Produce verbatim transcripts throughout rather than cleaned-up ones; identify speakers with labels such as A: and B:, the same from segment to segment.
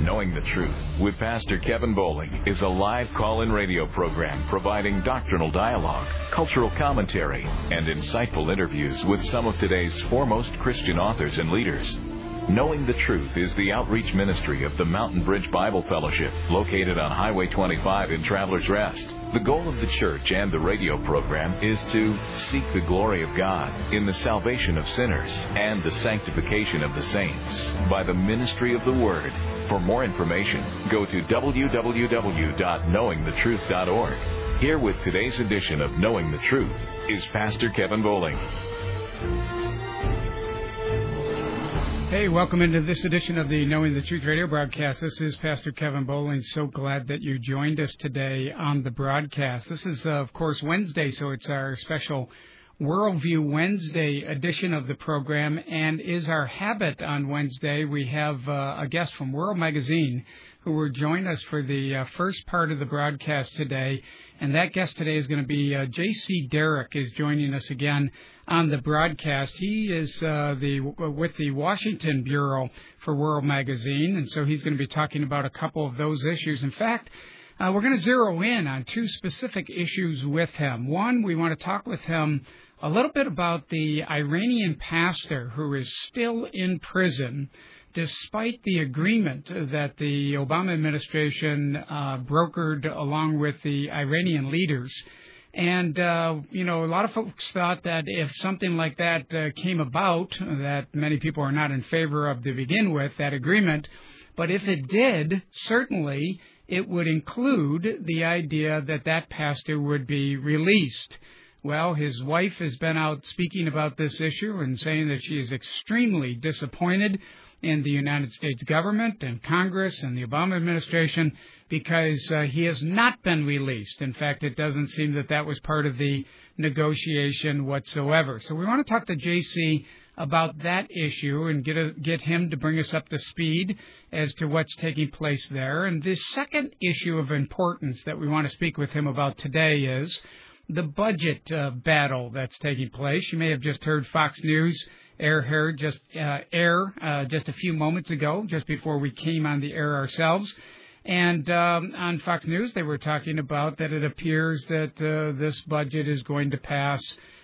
A: Knowing the Truth with Pastor Kevin Bowling is a live call-in radio program providing doctrinal dialogue, cultural commentary, and insightful interviews with some of today's foremost Christian authors and leaders. Knowing the Truth is the outreach ministry of the Mountain Bridge Bible Fellowship, located on Highway twenty-five in Travelers Rest. The goal of the church and the radio program is to seek the glory of God in the salvation of sinners and the sanctification of the saints by the ministry of the Word. For more information, go to w w w dot knowing the truth dot org. Here with today's edition of Knowing the Truth is Pastor Kevin Bowling.
B: Hey, welcome into this edition of the Knowing the Truth radio broadcast. This is Pastor Kevin Bowling. So glad that you joined us today on the broadcast. This is, uh, of course, Wednesday, so it's our special Worldview Wednesday edition of the program. And is our habit on Wednesday, we have uh, a guest from World Magazine who will join us for the uh, first part of the broadcast today. And that guest today is going to be uh, J C Derrick is joining us again on the broadcast. He is uh, the with the Washington Bureau for World Magazine, and so he's going to be talking about a couple of those issues. In fact, uh, we're going to zero in on two specific issues with him. One, we want to talk with him a little bit about the Iranian pastor who is still in prison despite the agreement that the Obama administration uh, brokered along with the Iranian leaders. And, uh, you know, a lot of folks thought that if something like that uh, came about, that many people are not in favor of to begin with, that agreement. But if it did, certainly it would include the idea that that pastor would be released. Well, his wife has been out speaking about this issue and saying that she is extremely disappointed in the United States government and Congress and the Obama administration because uh, he has not been released. In fact, it doesn't seem that that was part of the negotiation whatsoever. So we want to talk to J C about that issue and get a, get him to bring us up to speed as to what's taking place there. And the second issue of importance that we want to speak with him about today is the budget uh, battle that's taking place. You may have just heard Fox News air here just uh, air uh, just a few moments ago, just before we came on the air ourselves. And um, on Fox News, they were talking about that it appears that uh, this budget is going to pass.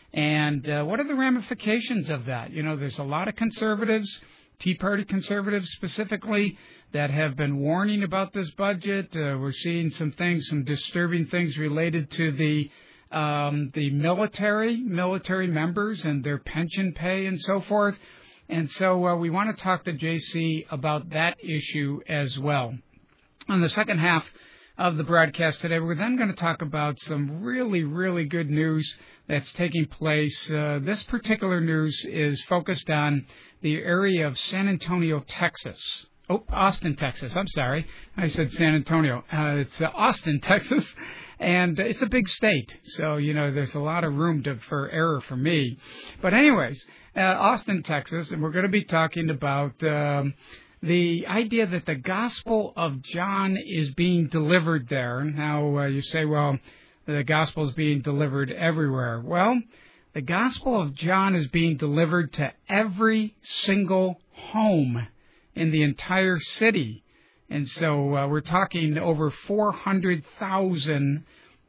B: And uh, what are the ramifications of that? You know, there's a lot of conservatives, Tea Party conservatives specifically, that have been warning about this budget. Uh, we're seeing some things, some disturbing things related to the um, the military, military members and their pension pay and so forth. And so uh, we want to talk to J C about that issue as well. On the second half of the broadcast today, we're then going to talk about some really, really good news that's taking place. Uh, this particular news is focused on the area of San Antonio, Texas. Oh, Austin, Texas. I'm sorry. I said San Antonio. Uh, it's uh, Austin, Texas. And it's a big state, so, you know, there's a lot of room to, for error for me. But anyways, uh, Austin, Texas, and we're going to be talking about um, the idea that the Gospel of John is being delivered there. Now, uh, you say, well, the Gospel is being delivered everywhere. Well, the Gospel of John is being delivered to every single home in the entire city. And so uh, we're talking over four hundred thousand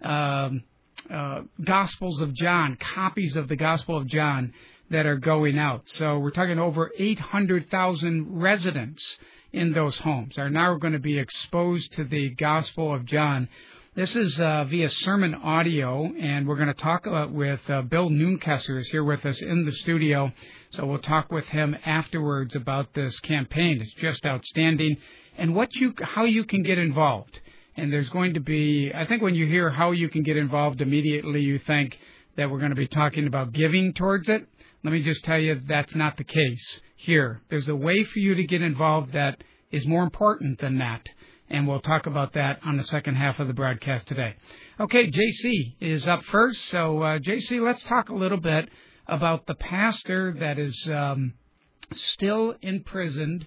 B: um, uh, Gospels of John, copies of the Gospel of John that are going out. So we're talking over eight hundred thousand residents in those homes are now going to be exposed to the Gospel of John. This is uh, via sermon audio, and we're going to talk about with uh, Bill Noonkesser is here with us in the studio. So we'll talk with him afterwards about this campaign. It's just outstanding. And what you, how you can get involved. And there's going to be, I think when you hear how you can get involved, immediately you think that we're going to be talking about giving towards it. Let me just tell you that's not the case here. There's a way for you to get involved that is more important than that. And we'll talk about that on the second half of the broadcast today. Okay, J C is up first. So, uh, J C, let's talk a little bit about the pastor that is um, still imprisoned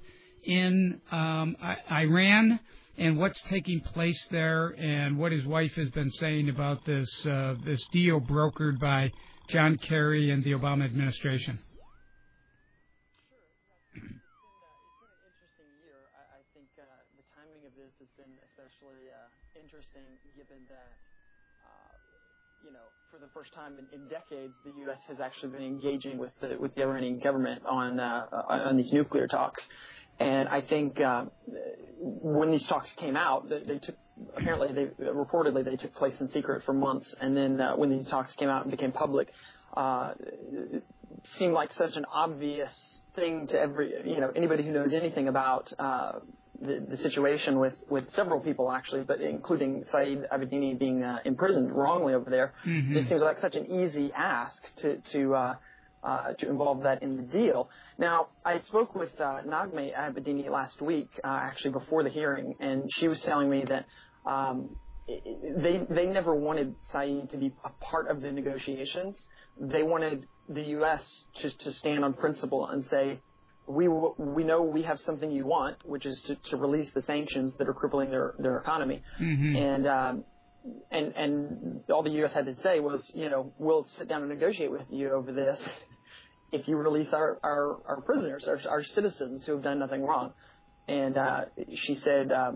B: in um, I- Iran and what's taking place there and what his wife has been saying about this uh, this deal brokered by John Kerry and the Obama administration.
C: Sure. It's been, uh, it's been an interesting year. I, I think think uh, the timing of this has been especially uh, interesting, given that, uh, you know, for the first time in, in decades, the U S has actually been engaging with the with the Iranian government on uh, on these nuclear talks. And I think uh, when these talks came out, they, they took apparently they reportedly they took place in secret for months, and then uh, when these talks came out and became public, uh, it seemed like such an obvious thing to every you know anybody who knows anything about uh, the, the situation with, with several people actually, but including Saeed Abedini being uh, imprisoned wrongly over there. Mm-hmm. It just seems like such an easy ask to to. Uh, Uh, to involve that in the deal. Now, I spoke with uh, Naghmeh Abedini last week, uh, actually before the hearing, and she was telling me that um, they they never wanted Saeed to be a part of the negotiations. They wanted the U S to to stand on principle and say, we w- we know we have something you want, which is to, to release the sanctions that are crippling their their economy, mm-hmm. and. Um, And and all the U S had to say was, you know, we'll sit down and negotiate with you over this if you release our, our, our prisoners, our, our citizens who have done nothing wrong. And uh, she said, um,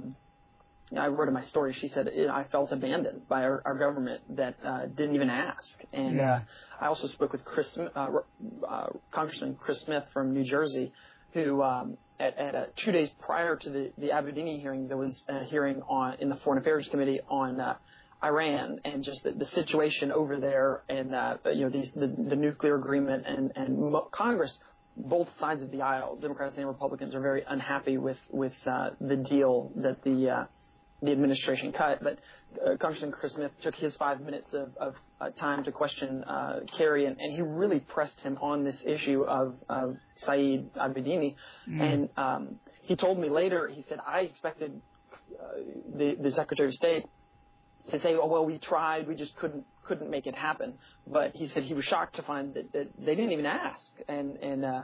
C: I wrote in my story, she said, I felt abandoned by our, our government that uh, didn't even ask. And uh, I also spoke with Chris, uh, uh, Congressman Chris Smith from New Jersey, who um, at, at uh, two days prior to the, the Abedini hearing, there was a hearing on in the Foreign Affairs Committee on uh, Iran and just the, the situation over there, and uh, you know these the, the nuclear agreement, and and Congress, both sides of the aisle, Democrats and Republicans, are very unhappy with with uh, the deal that the uh, the administration cut. But uh, Congressman Chris Smith took his five minutes of, of uh, time to question uh, Kerry, and, and he really pressed him on this issue of, of Saeed Abedini, mm. and um, he told me later. He said, I expected uh, the the Secretary of State to say, oh, well, we tried, we just couldn't couldn't make it happen. But he said he was shocked to find that, that they didn't even ask. And, and uh,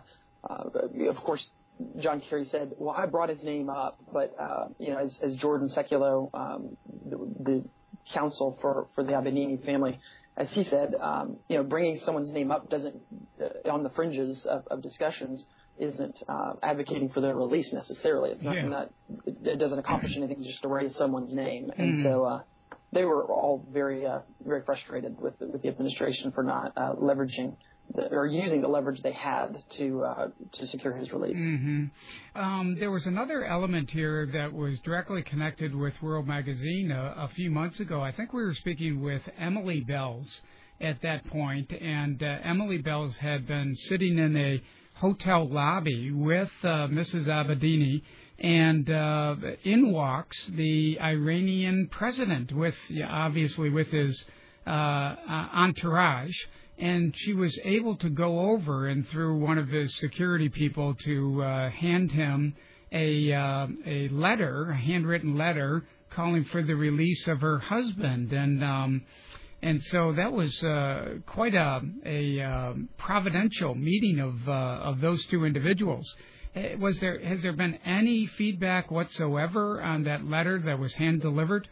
C: uh, of course, John Kerry said, well, I brought his name up. But, uh, you know, as, as Jordan Sekulow, um, the, the counsel for, for the Abedini family, as he said, um, you know, bringing someone's name up doesn't, uh, on the fringes of, of discussions, isn't uh, advocating for their release necessarily. It's not, yeah. not it, it doesn't accomplish anything just to raise someone's name. Mm-hmm. And so, uh, they were all very, uh, very frustrated with the, with the administration for not uh, leveraging the, or using the leverage they had to uh, to secure his release.
B: Mm-hmm. Um, there was another element here that was directly connected with World Magazine a, a few months ago. I think we were speaking with Emily Bells at that point, and uh, Emily Bells had been sitting in a hotel lobby with uh, Missus Abedini. And uh, in walks the Iranian president, with obviously with his uh, entourage, and she was able to go over and through one of his security people to uh, hand him a uh, a letter, a handwritten letter, calling for the release of her husband, and um, and so that was uh, quite a a uh, providential meeting of uh, of those two individuals. Was there has there been any feedback whatsoever on that letter that was hand delivered?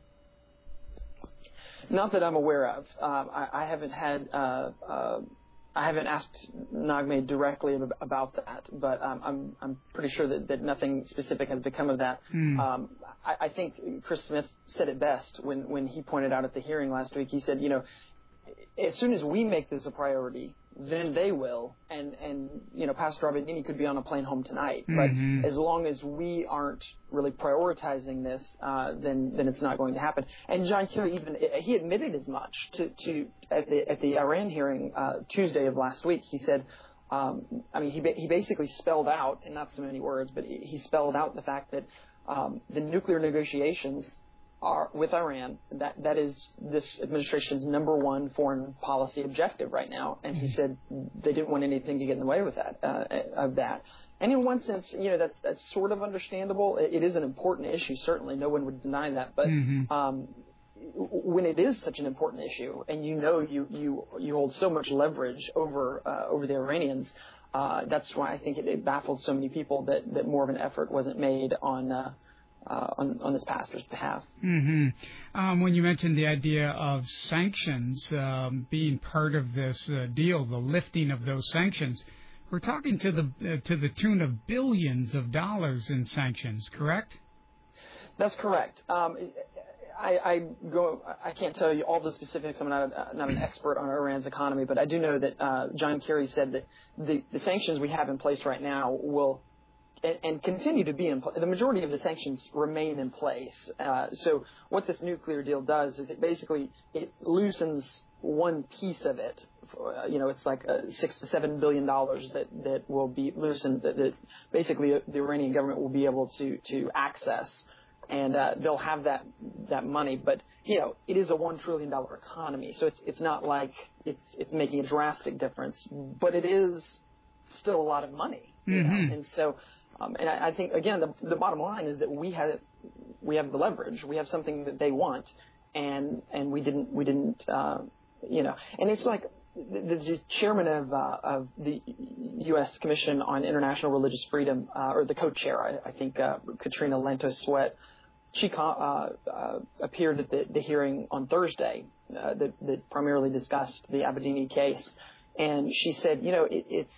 C: Not that I'm aware of. Um, I, I haven't had uh, uh, I haven't asked Naghmeh directly about that, but um, I'm I'm pretty sure that, that nothing specific has become of that. Mm. Um, I, I think Chris Smith said it best when when he pointed out at the hearing last week. He said, you know, as soon as we make this a priority, then they will, and, and you know, Pastor Abedini could be on a plane home tonight. Mm-hmm. But as long as we aren't really prioritizing this, uh, then then it's not going to happen. And John Kerry even he admitted as much to, to at the at the Iran hearing uh, Tuesday of last week. He said, um, I mean, he he basically spelled out, in not so many words, but he, he spelled out the fact that um, the nuclear negotiations are with Iran, that that is this administration's number one foreign policy objective right now. And he said they didn't want anything to get in the way with that, uh, of that. And in one sense, you know, that's that's sort of understandable. It, it is an important issue, certainly. No one would deny that. But mm-hmm. um, when it is such an important issue, and you know you you, you hold so much leverage over uh, over the Iranians, uh, that's why I think it, it baffled so many people that, that more of an effort wasn't made on uh, Uh, on, on this pastor's behalf.
B: Mm-hmm. Um, when you mentioned the idea of sanctions um, being part of this uh, deal, the lifting of those sanctions, we're talking to the uh, to the tune of billions of dollars in sanctions, correct?
C: That's correct. Um, I, I go. I can't tell you all the specifics. I'm not a, not an expert on Iran's economy, but I do know that uh, John Kerry said that the, the sanctions we have in place right now will and, and continue to be in place. The majority of the sanctions remain in place. Uh, so what this nuclear deal does is it basically it loosens one piece of it. Uh, you know, it's like uh, six to seven billion dollars that, that will be loosened. That, that basically the Iranian government will be able to to access. And uh, they'll have that that money, but you know it is a one trillion dollar economy, so it's it's not like it's it's making a drastic difference, but it is still a lot of money. You
B: mm-hmm.
C: know? And so, um, and I, I think again the the bottom line is that we have we have the leverage, we have something that they want, and and we didn't we didn't uh, you know, and it's like the, the chairman of uh, of the U S Commission on International Religious Freedom, uh, or the co-chair, I, I think uh, Katrina Lantos Sweat. She uh, uh, appeared at the, the hearing on Thursday uh, that, that primarily discussed the Abedini case, and she said, you know, it, it's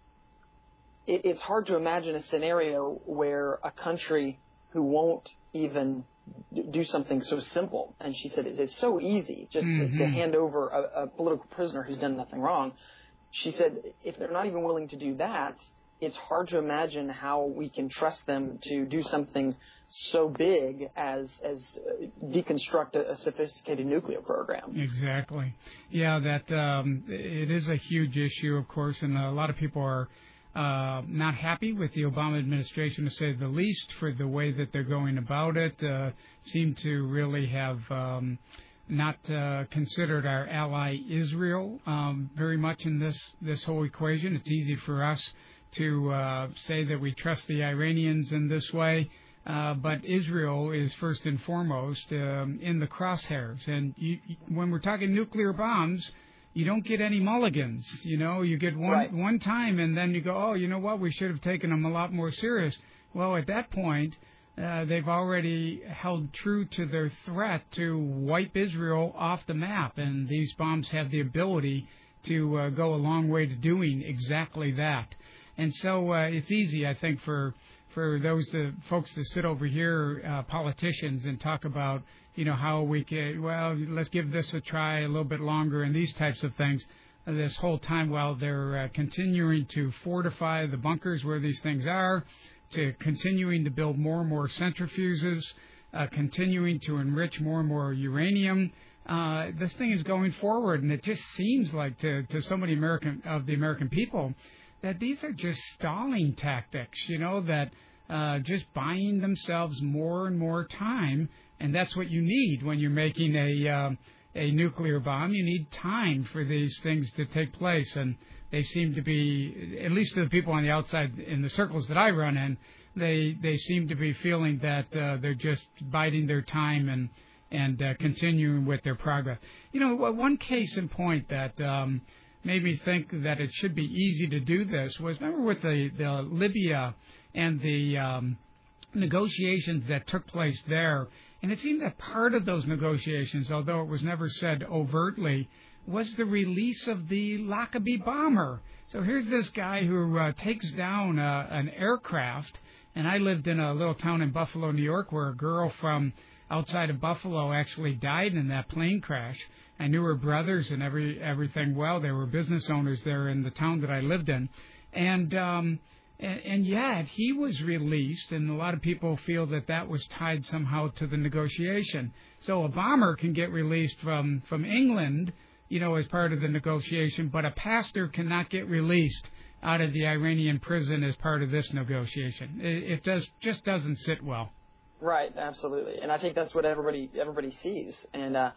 C: it, it's hard to imagine a scenario where a country who won't even do something so simple, and she said it's, it's so easy just mm-hmm. to, to hand over a, a political prisoner who's done nothing wrong. She said if they're not even willing to do that, it's hard to imagine how we can trust them to do something so big as as deconstruct a, a sophisticated nuclear program.
B: Exactly. Yeah, that um, it is a huge issue, of course, and a lot of people are uh, not happy with the Obama administration, to say the least, for the way that they're going about it. Uh, seem to really have um, not uh, considered our ally Israel um, very much in this, this whole equation. It's easy for us to uh, say that we trust the Iranians in this way. Uh, but Israel is first and foremost um, in the crosshairs. And you, when we're talking nuclear bombs, you don't get any mulligans. You know, you get one
C: right.
B: one time, and then you go, oh, you know what, we should have taken them a lot more serious. Well, at that point, uh, they've already held true to their threat to wipe Israel off the map. And these bombs have the ability to uh, go a long way to doing exactly that. And so uh, it's easy, I think, for... for those uh, folks that sit over here, uh, politicians, and talk about, you know, how we can, well, let's give this a try a little bit longer and these types of things, uh, this whole time while they're uh, continuing to fortify the bunkers where these things are, to continuing to build more and more centrifuges, uh, continuing to enrich more and more uranium. Uh, this thing is going forward, and it just seems like to, to so many American of the American people that these are just stalling tactics, you know, that uh, just buying themselves more and more time, and that's what you need when you're making a uh, a nuclear bomb. You need time for these things to take place, and they seem to be, at least to the people on the outside in the circles that I run in, they they seem to be feeling that uh, they're just biding their time and and uh, continuing with their progress. You know, one case in point that um, made me think that it should be easy to do this was, remember with the, the Libya and the um, negotiations that took place there, and it seemed that part of those negotiations, although it was never said overtly, was the release of the Lockerbie bomber. So here's this guy who uh, takes down uh, an aircraft, and I lived in a little town in Buffalo, New York, where a girl from outside of Buffalo actually died in that plane crash. I knew her brothers and every everything well. They were business owners there in the town that I lived in. And, um, and, and yet he was released, and a lot of people feel that that was tied somehow to the negotiation. So a bomber can get released from, from England, you know, as part of the negotiation, but a pastor cannot get released out of the Iranian prison as part of this negotiation. It, it does just doesn't sit well.
C: Right, absolutely. And I think that's what everybody everybody sees. And, uh,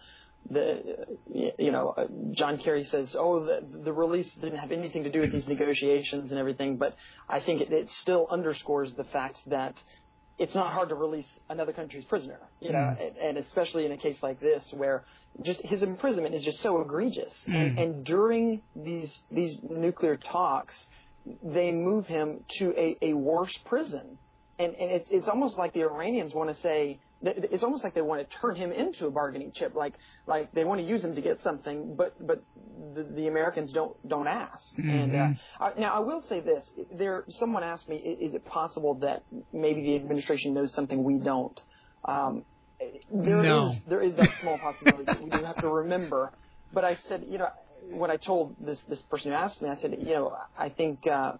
C: The you know uh, John Kerry says, oh, the, the release didn't have anything to do with these negotiations and everything, but I think it, it still underscores the fact that it's not hard to release another country's prisoner, you know, mm. and, and especially in a case like this where just his imprisonment is just so egregious. Mm. And, and during these these nuclear talks, they move him to a, a worse prison. and, and it's, it's almost like the Iranians want to say, it's almost like they want to turn him into a bargaining chip, like like they want to use him to get something, but but the, the Americans don't don't ask. Mm-hmm. And uh, I, now I will say this: there, someone asked me, is it possible that maybe the administration knows something we don't? Um, there
B: no.
C: is there is that small possibility that we do have to remember. But I said, you know, when I told this this person who asked me, I said, you know, I think uh,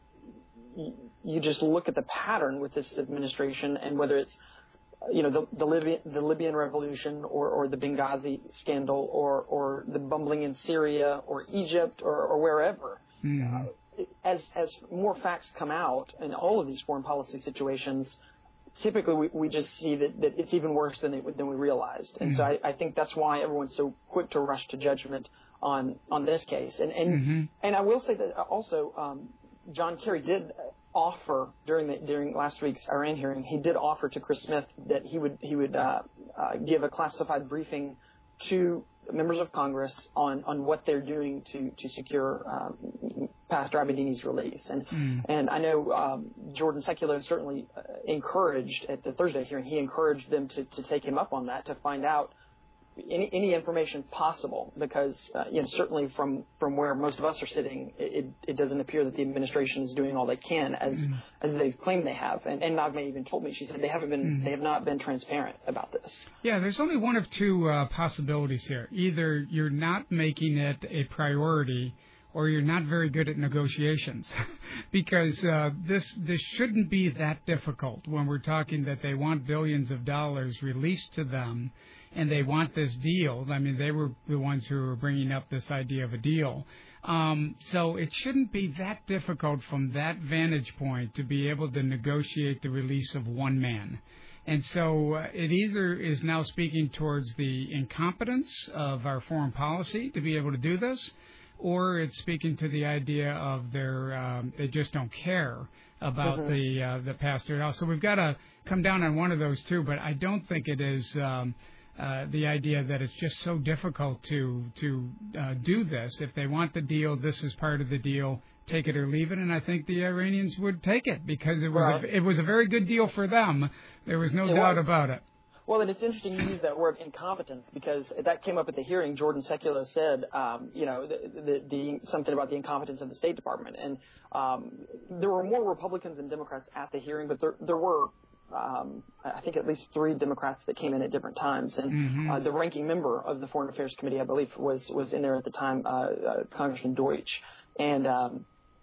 C: y- you just look at the pattern with this administration, and whether it's you know, the, the, Libyan, the Libyan revolution or, or the Benghazi scandal or, or the bumbling in Syria or Egypt or, or wherever. Mm-hmm. Uh, as, as more facts come out in all of these foreign policy situations, typically we, we just see that, that it's even worse than, they, than we realized. And mm-hmm. so I, I think that's why everyone's so quick to rush to judgment on, on this case. And, and, mm-hmm. and I will say that also um, John Kerry did offer during the during last week's Iran hearing, he did offer to Chris Smith that he would he would uh, uh, give a classified briefing to members of Congress on, on what they're doing to to secure um, Pastor Abedini's release. And mm. and I know um, Jordan Secular certainly uh, encouraged at the Thursday hearing, he encouraged them to, to take him up on that, to find out any any information possible, because uh, you know, certainly from, from where most of us are sitting, it, it doesn't appear that the administration is doing all they can as mm-hmm. as they've claimed they have. And, and Nagme even told me, she said they haven't been mm-hmm. they have not been transparent about this.
B: Yeah, there's only one of two uh, possibilities here. Either you're not making it a priority, or you're not very good at negotiations, because uh, this this shouldn't be that difficult when we're talking that they want billions of dollars released to them. And they want this deal. I mean, they were the ones who were bringing up this idea of a deal. Um, so it shouldn't be that difficult from that vantage point to be able to negotiate the release of one man. And so uh, it either is now speaking towards the incompetence of our foreign policy to be able to do this, or it's speaking to the idea of their um, they just don't care about mm-hmm. the uh, the pastor at all. So we've got to come down on one of those two. But I don't think it is. Um, Uh, the idea that it's just so difficult to to uh, do this. If they want the deal, this is part of the deal. Take it or leave it. And I think the Iranians would take it because it was right. a, it was a very good deal for them. There was no
C: it
B: doubt
C: was.
B: about it.
C: Well, and it's interesting you use that word incompetence, because that came up at the hearing. Jordan Secular said, um, you know, the, the, the something about the incompetence of the State Department, and um, there were more Republicans than Democrats at the hearing, but there there were. Um, I think at least three Democrats that came in at different times, and mm-hmm. uh, the ranking member of the Foreign Affairs Committee, I believe, was was in there at the time, uh, uh, Congressman Deutsch, and um,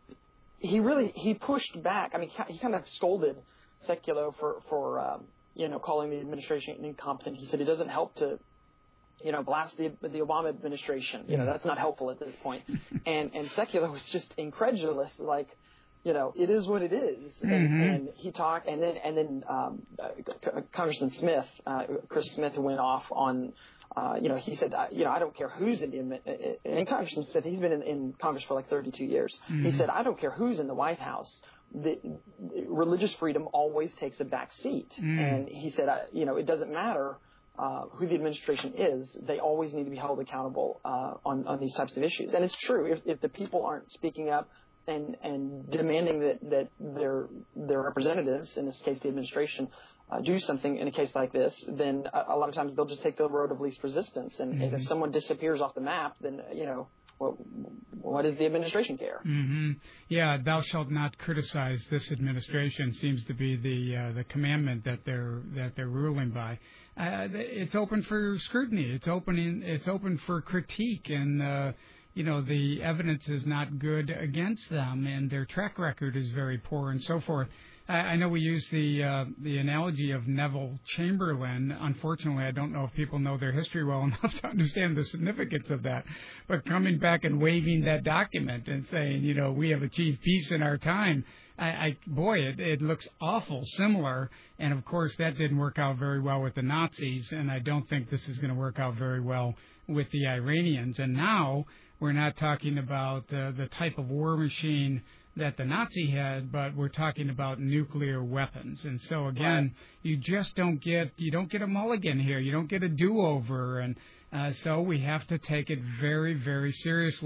C: he really he pushed back. I mean, he kind of scolded Secular for for um, you know calling the administration incompetent. He said it doesn't help to you know blast the the Obama administration. You know that's not helpful at this point, and and Secular was just incredulous, like. You know, it is what it is, and, mm-hmm. and he talked, and then and then um, uh, Congressman Smith, uh, Chris Smith, went off on, uh, you know, he said, uh, you know, I don't care who's in the, and Congressman Smith, he's been in, in Congress for like thirty-two years. Mm-hmm. He said, I don't care who's in the White House. The, the religious freedom always takes a back seat, mm-hmm. and he said, uh, you know, it doesn't matter uh, who the administration is; they always need to be held accountable uh, on on these types of issues. And it's true, if if the people aren't speaking up and and demanding that, that their their representatives, in this case the administration, uh, do something in a case like this, then a, a lot of times they'll just take the road of least resistance. And, mm-hmm. and if someone disappears off the map, then, you know, what, what does the administration care?
B: Mm-hmm. Yeah, thou shalt not criticize this administration seems to be the uh, the commandment that they're that they're ruling by. Uh, it's open for scrutiny. It's open in, it's open for critique, and uh, you know, the evidence is not good against them, and their track record is very poor, and so forth. I, I know we use the uh, the analogy of Neville Chamberlain. Unfortunately, I don't know if people know their history well enough to understand the significance of that. But coming back and waving that document and saying, you know, we have achieved peace in our time, I, I boy, it, it looks awful similar. And of course, that didn't work out very well with the Nazis, and I don't think this is going to work out very well with the Iranians. And now we're not talking about uh, the type of war machine that the Nazi had, but we're talking about nuclear weapons. And so again, right. you just don't get you don't get a mulligan here. You don't get a do-over, and uh, so we have to take it very, very seriously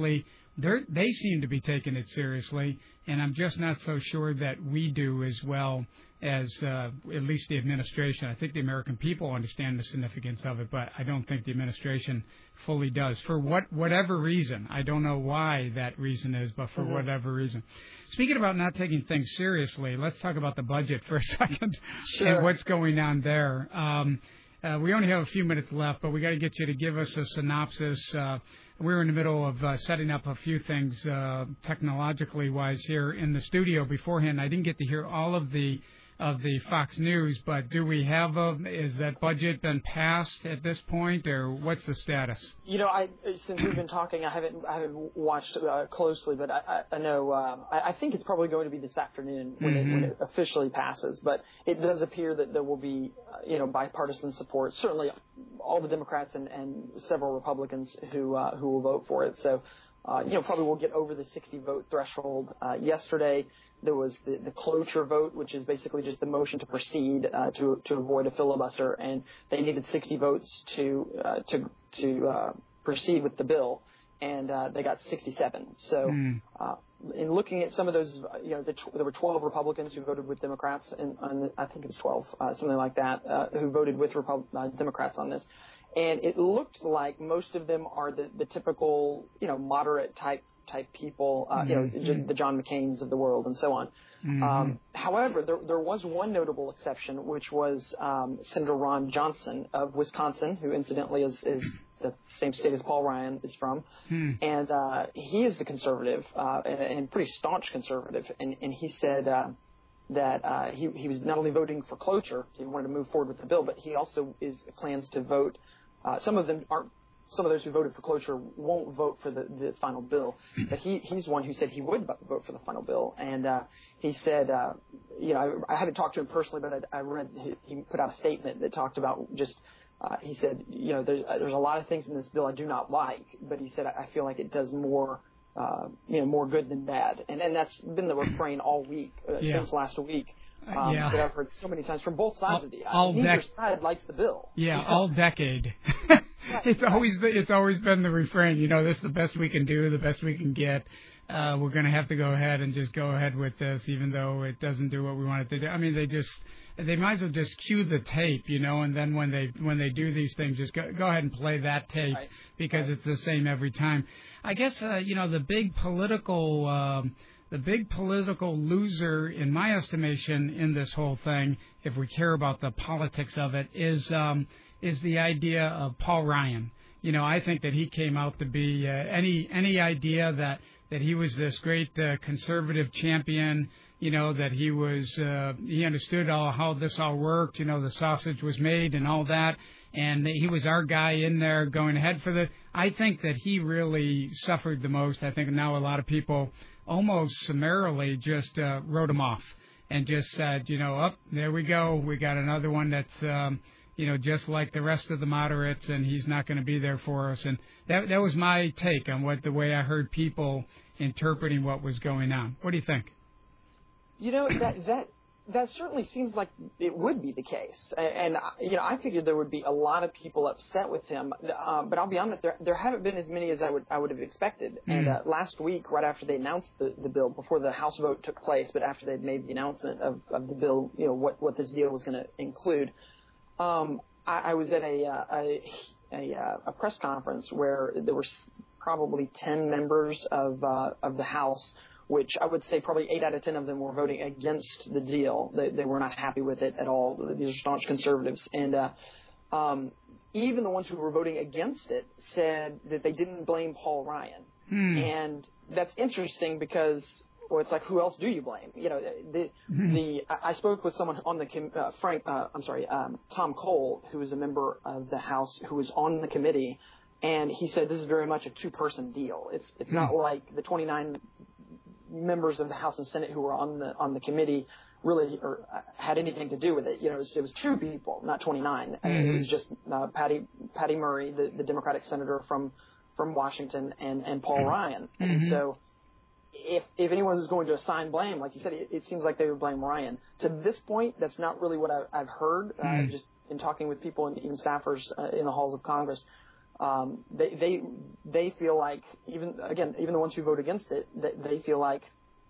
B: they're, they seem to be taking it seriously, and I'm just not so sure that we do as well as uh, at least the administration. I think the American people understand the significance of it, but I don't think the administration fully does. For what whatever reason, I don't know why that reason is, but for mm-hmm. whatever reason. Speaking about not taking things seriously, let's talk about the budget for a second
C: sure.
B: and what's going on there. Um, uh, we only have a few minutes left, but we got to get you to give us a synopsis. Uh, we're in the middle of uh, setting up a few things uh, technologically wise here in the studio beforehand. I didn't get to hear all of the of the Fox News, but do we have a, is that budget been passed at this point, or what's the status?
C: You know, I since we've been talking, I haven't I haven't watched uh, closely, but I, I know uh, I, I think it's probably going to be this afternoon when, mm-hmm. it, when it officially passes. But it does appear that there will be uh, you know bipartisan support. Certainly, all the Democrats and, and several Republicans who uh, who will vote for it. So, uh, you know, probably we'll get over the sixty vote threshold. Uh, yesterday, there was the, the cloture vote, which is basically just the motion to proceed uh, to to avoid a filibuster, and they needed sixty votes to uh, to to uh, proceed with the bill, and uh, they got sixty-seven. So, mm. uh, in looking at some of those, you know, the tw- there were twelve Republicans who voted with Democrats, and, and I think it was twelve, uh, something like that, uh, who voted with Repub- uh, Democrats on this, and it looked like most of them are the, the typical, you know, moderate type. type people, uh, you know, mm-hmm. the John McCains of the world and so on. Mm-hmm. Um, however, there, there was one notable exception, which was um, Senator Ron Johnson of Wisconsin, who incidentally is, is the same state as Paul Ryan is from. Mm. And uh, he is the conservative, uh, and, and pretty staunch conservative. And, and he said uh, that uh, he, he was not only voting for cloture, he wanted to move forward with the bill, but he also is plans to vote. Uh, some of them aren't Some of those who voted for cloture won't vote for the, the final bill, but he, he's one who said he would vote for the final bill. And uh, he said, uh, you know, I, I haven't talked to him personally, but I, I read he, he put out a statement that talked about just, uh, he said, you know, there's, there's a lot of things in this bill I do not like, but he said, I feel like it does more, uh, you know, more good than bad. And, and that's been the refrain all week, uh, yeah. since last week. Um, yeah. That I've heard so many times from both sides
B: all,
C: of the aisle. Neither
B: dec-
C: side likes the bill.
B: Yeah, you know? all decade. It's always been, it's always been the refrain. You know, this is the best we can do, the best we can get. Uh, we're going to have to go ahead and just go ahead with this, even though it doesn't do what we want it to do. I mean, they just they might as well just cue the tape, you know, and then when they when they do these things, just go, go ahead and play that tape right. because right. it's the same every time. I guess uh, you know the big political. Um, The big political loser, in my estimation, in this whole thing, if we care about the politics of it, is um, is the idea of Paul Ryan. You know, I think that he came out to be uh, any any idea that, that he was this great uh, conservative champion. You know, that he was uh, he understood all how this all worked. You know, the sausage was made and all that, and he was our guy in there going ahead for the. I think that he really suffered the most. I think now a lot of people almost summarily just uh, wrote him off and just said, you know, up oh, there we go. We got another one that's, um, you know, just like the rest of the moderates, and he's not going to be there for us. And that that was my take on what the way I heard people interpreting what was going on. What do you think?
C: You know, that that that certainly seems like it would be the case. And, you know, I figured there would be a lot of people upset with him. Uh, but I'll be honest, there, there haven't been as many as I would I would have expected. Mm. And uh, last week, right after they announced the, the bill, before the House vote took place, but after they'd made the announcement of, of the bill, you know, what, what this deal was going to include, um, I, I was at a, uh, a, a, a press conference where there were probably ten members of, uh, of the House, which I would say probably eight out of ten of them were voting against the deal. They, they were not happy with it at all. These are staunch conservatives. And uh, um, even the ones who were voting against it said that they didn't blame Paul Ryan. Hmm. And that's interesting because, well, it's like, who else do you blame? You know, the, hmm. the I spoke with someone on the, uh, Frank, uh, I'm sorry, um, Tom Cole, who is a member of the House, who was on the committee, and he said this is very much a two-person deal. It's it's hmm. not like the twenty-nine members of the House and Senate who were on the on the committee really or had anything to do with it. You know, it was, it was two people, not twenty-nine. Mm-hmm. And it was just uh, Patty Patty Murray, the, the Democratic senator from from Washington, and, and Paul Ryan. Mm-hmm. And so, if if anyone was going to assign blame, like you said, it, it seems like they would blame Ryan. To this point, that's not really what I, I've heard. Mm-hmm. Uh, just in talking with people and even staffers uh, in the halls of Congress. um, they they they feel like even again even the ones who vote against it, they, they feel like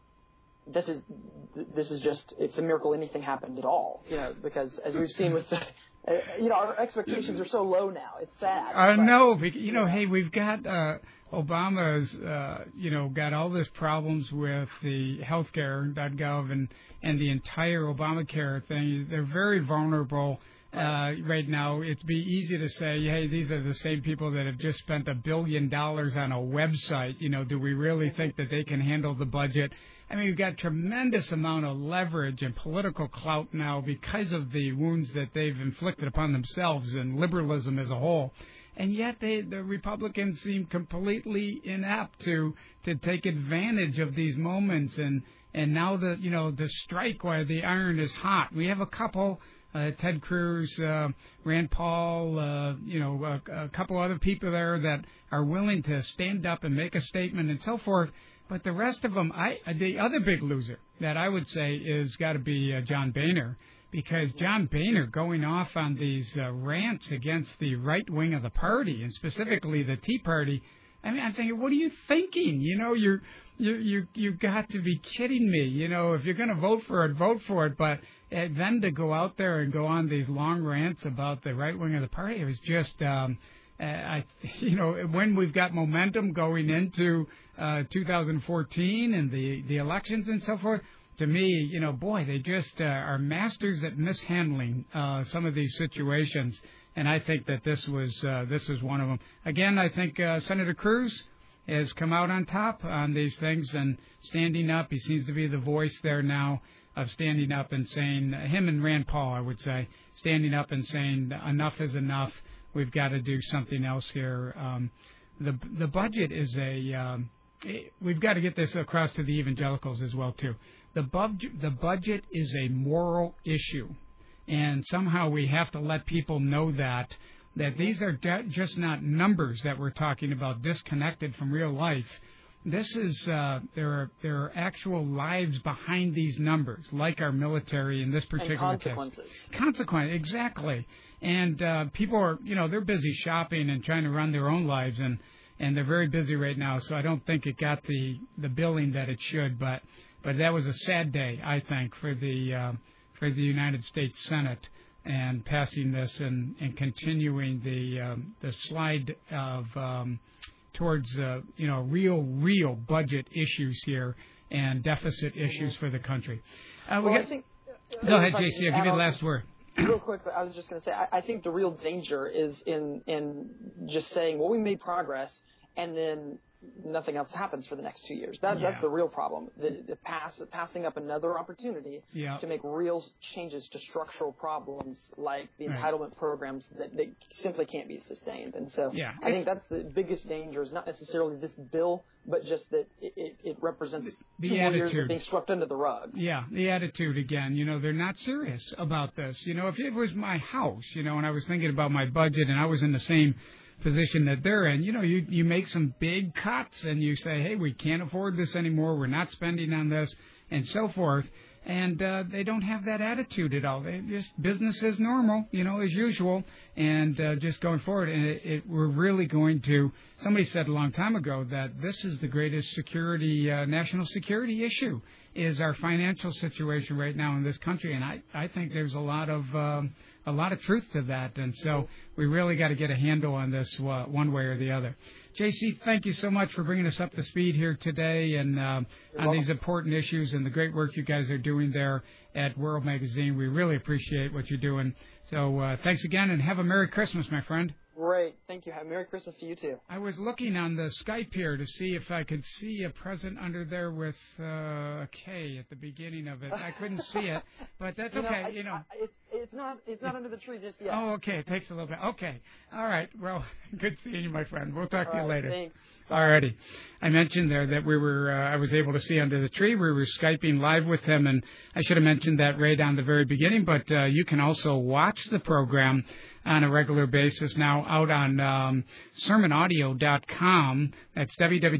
C: this is this is just it's a miracle anything happened at all. You know, because as we've seen with the, you know, our expectations are so low now. It's sad.
B: I
C: but,
B: know. You know,
C: yeah.
B: hey, we've got uh, Obama's, uh, you know, got all this problems with the healthcare dot gov and and the entire Obamacare thing. They're very vulnerable. Uh, right now, it'd be easy to say, hey, these are the same people that have just spent a billion dollars on a website. You know, do we really think that they can handle the budget? I mean, we've got tremendous amount of leverage and political clout now because of the wounds that they've inflicted upon themselves and liberalism as a whole. And yet they, the Republicans seem completely inept to to take advantage of these moments. And, and now the, you know, the strike while the iron is hot. We have a couple... Uh, Ted Cruz, uh, Rand Paul, uh, you know, a, a couple other people there that are willing to stand up and make a statement and so forth. But the rest of them, I, the other big loser that I would say is got to be uh, John Boehner, because John Boehner going off on these uh, rants against the right wing of the party and specifically the Tea Party. I mean, I'm thinking, what are you thinking? You know, you're you you you've got to be kidding me. You know, if you're going to vote for it, vote for it, but. And then to go out there and go on these long rants about the right wing of the party, it was just, um, uh, I, you know, when we've got momentum going into uh, two thousand fourteen and the, the elections and so forth, to me, you know, boy, they just uh, are masters at mishandling uh, some of these situations. And I think that this was uh, this was one of them. Again, I think uh, Senator Cruz has come out on top on these things and standing up. He seems to be the voice there now. Of standing up and saying, him and Rand Paul, I would say, standing up and saying enough is enough. We've got to do something else here. Um, the the budget is a. Um, it, we've got to get this across to the evangelicals as well too. The bud- the budget is a moral issue, and somehow we have to let people know that that these are de- just not numbers that we're talking about, disconnected from real life. This is uh, there are there are actual lives behind these numbers, like our military in this particular
C: and consequences.
B: case. Consequences, exactly. And uh, people are, you know, they're busy shopping and trying to run their own lives, and, and they're very busy right now. So I don't think it got the, the billing that it should. But but that was a sad day, I think, for the uh, for the United States Senate and passing this and, and continuing the um, the slide of. Um, towards, uh, you know, real, real budget issues here and deficit issues for the country. Uh, we
C: well,
B: got,
C: I think,
B: go ahead, J C. I'll give you the last word.
C: Real quick, I was just going to say, I, I think the real danger is in in just saying, well, we made progress, and then nothing else happens for the next two years. That,
B: yeah.
C: That's the real problem. The, the pass, passing up another opportunity
B: yeah.
C: to make real changes to structural problems like the
B: right.
C: entitlement programs that they simply can't be sustained. And so
B: yeah.
C: I think that's the biggest danger is not necessarily this bill, but just that it, it, it represents
B: the
C: two more
B: attitude.
C: years of being swept under the rug.
B: Yeah, the attitude again. You know, they're not serious about this. You know, if it was my house, you know, and I was thinking about my budget and I was in the same position that they're in, you know, you you make some big cuts and you say, hey, we can't afford this anymore, we're not spending on this, and so forth. And uh, they don't have that attitude at all. They just business as normal, you know, as usual, and uh, just going forward. And it, it, we're really going to. Somebody said a long time ago that this is the greatest security, uh, national security issue, is our financial situation right now in this country. And I I think there's a lot of um, a lot of truth to that. And so we really got to get a handle on this uh, one way or the other. J C, thank you so much for bringing us up to speed here today and uh, on
C: welcome.
B: These important issues and the great work you guys are doing there at World Magazine. We really appreciate what you're doing. So uh, thanks again, and have a Merry Christmas, my friend.
C: Great. Thank you. Have Merry Christmas to you, too.
B: I was looking on the Skype here to see if I could see a present under there with uh, a K at the beginning of it. I couldn't see it, but that's
C: you know,
B: okay.
C: I,
B: you know,
C: I, it's, it's not it's not under the tree just yet.
B: Oh, okay. It takes a little bit. Okay. All right. Well, good seeing you, my friend. We'll talk
C: All
B: to you
C: right,
B: later.
C: Thanks.
B: All righty. I mentioned there that we were, uh, I was able to see under the tree. We were Skyping live with him, and I should have mentioned that right on the very beginning, but uh, you can also watch the program on a regular basis now out on um, sermon audio dot com. That's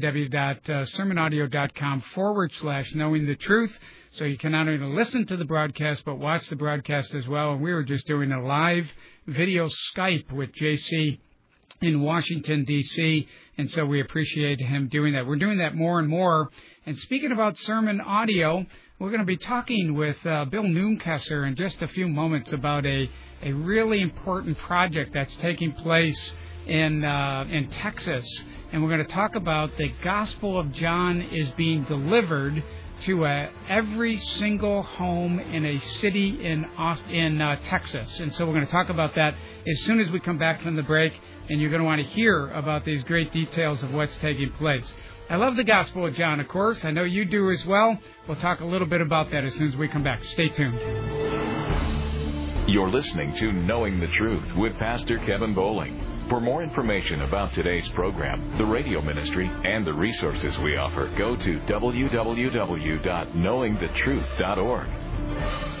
B: www.sermonaudio.com forward slash knowing the truth. So you can not only listen to the broadcast, but watch the broadcast as well. And we were just doing a live video Skype with J C in Washington, D C, and so we appreciate him doing that. We're doing that more and more. And speaking about sermon audio, we're going to be talking with uh, Bill Neunkesser in just a few moments about a, a really important project that's taking place in uh, in Texas. And we're going to talk about the Gospel of John is being delivered to uh, every single home in a city in Aust- in uh, Texas. And so we're going to talk about that as soon as we come back from the break, and you're going to want to hear about these great details of what's taking place. I love the Gospel of John, of course. I know you do as well. We'll talk a little bit about that as soon as we come back. Stay tuned.
A: You're listening to Knowing the Truth with Pastor Kevin Bowling. For more information about today's program, the radio ministry, and the resources we offer, go to w w w dot knowing the truth dot org.